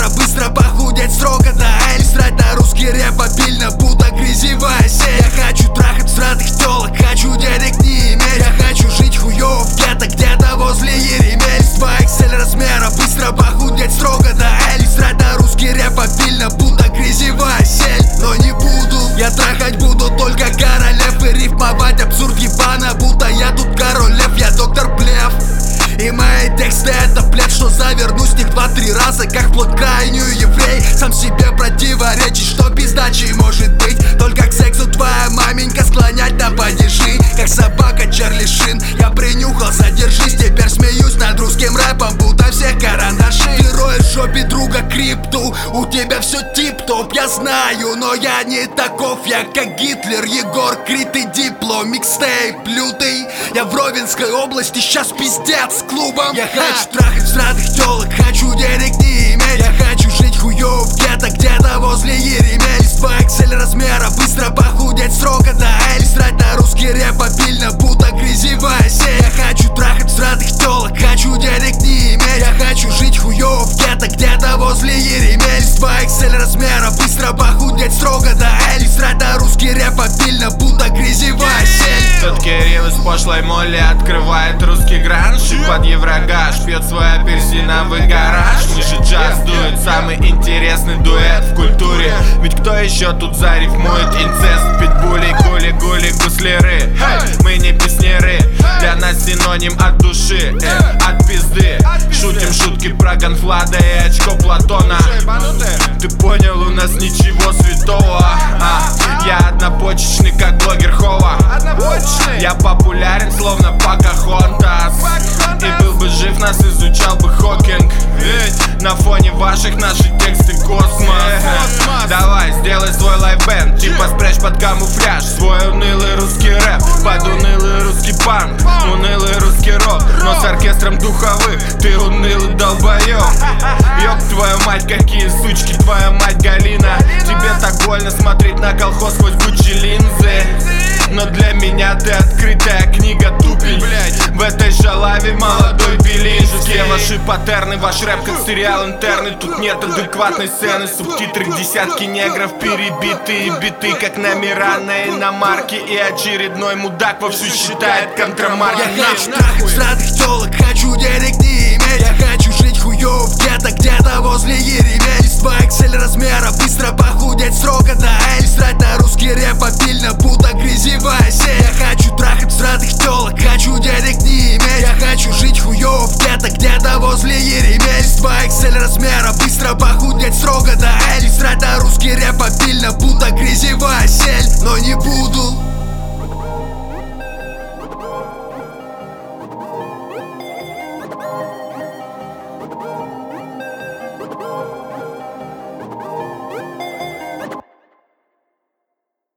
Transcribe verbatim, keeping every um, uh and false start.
размера, быстро похудеть строго, да. Или срать на русский рэп обильно, будто грязевая сеть. Я хочу трахать всратых тёлок, хочу денег не иметь. Я хочу жить хуёво в гетто, где-то возле Еремельства. икс эль размера, быстро похудеть строго, да. Или срать на русский рэп обильно, будто грязевая сеть. Но не буду, я трахать буду только королев и рифмовать абсурд ебано, будто я тут король лев, я доктор Блеф. И мои тексты это плед, что завернусь в них два-три раза, как плоть крайнюю еврей. Сам себе противоречить, что пиздачей может быть. Только к сексу твоя маменька склонять на падежи, как собака Чарли Шин. Я принюхался, держись, теперь смеюсь над русским рэпом, будто всех карандаши. Ты роешь в жопе друга крипту, у тебя все тип-топ, я знаю, но я не таков. Я как Гитлер, Егор Крид и Дипло, микстейп лютый. Я в Ровенской области, сейчас пиздец клубом. Я хочу трахать всратых тёлок, хочу денег не иметь. Я хочу жить хуёво в гетто, где-то возле Еремельства. икс эль размера, быстро похудеть строго, да. Или срать на русский рэп обильно, будто грязевая сеть. Я хочу трахать всратых тёлок, хочу денег не иметь. Я хочу жить хуёво в гетто, где-то возле Еремельства. икс эль размера, быстро похудеть строго, да. Или срать на русский рэп обильно, будто грязевая сеть. Тут Кирилл из пошлой моли открывает русский гранж и под еврогаш пьет свой апельсиновый гараж. Мы же джаз дует, самый интересный дуэт в культуре. Ведь кто еще тут зарифмует инцест, питбули, гули-гули, гусляры. Мы не песняры, для нас синоним от души, э, от пизды. Шутим шутки про Гонфлада и очко Платона. Ты понял, у нас ничего святого, а, я однопочечный, как блогер Хова. Я популярен, словно Покахонтас. И был бы жив, нас изучал бы Хокинг. Ведь на фоне ваших наши тексты космос. Давай, сделай свой лайфбенд, типа спрячь под камуфляж свой унылый русский рэп под унылый русский панк, унылый русский рок, но с оркестром духовых. Ты унылый долбоёб. Ёб твою мать, какие сучки, твоя мать Галина. Тебе так больно смотреть на колхоз сквозь Гуччи линзы, но для меня ты открытая книга, тупень. В этой шалаве молодой Белинский. Все ваши паттерны, ваш рэп как сериал интерны. Тут нет адекватной сцены, субтитры десятки негров, перебитые биты, как номера на иномарке. И очередной мудак вовсю считает контрамарки. Я хочу трахать всратых тёлок, хочу денег не иметь. Я хочу жить хуёво в гетто, где-то возле Еремельства. икс эль размера, быстро похудеть строго, да. Или срать на русский рэп обильно, будто грязевая сеть. Я хочу трахать всратых тёлок, хочу денег не иметь. Я хочу жить хуёво в гетто, где-то возле Еремельства. икс эль размера, быстро похудеть строго, да. Или срать на русский рэп обильно, будто грязевая сеть. Но не буду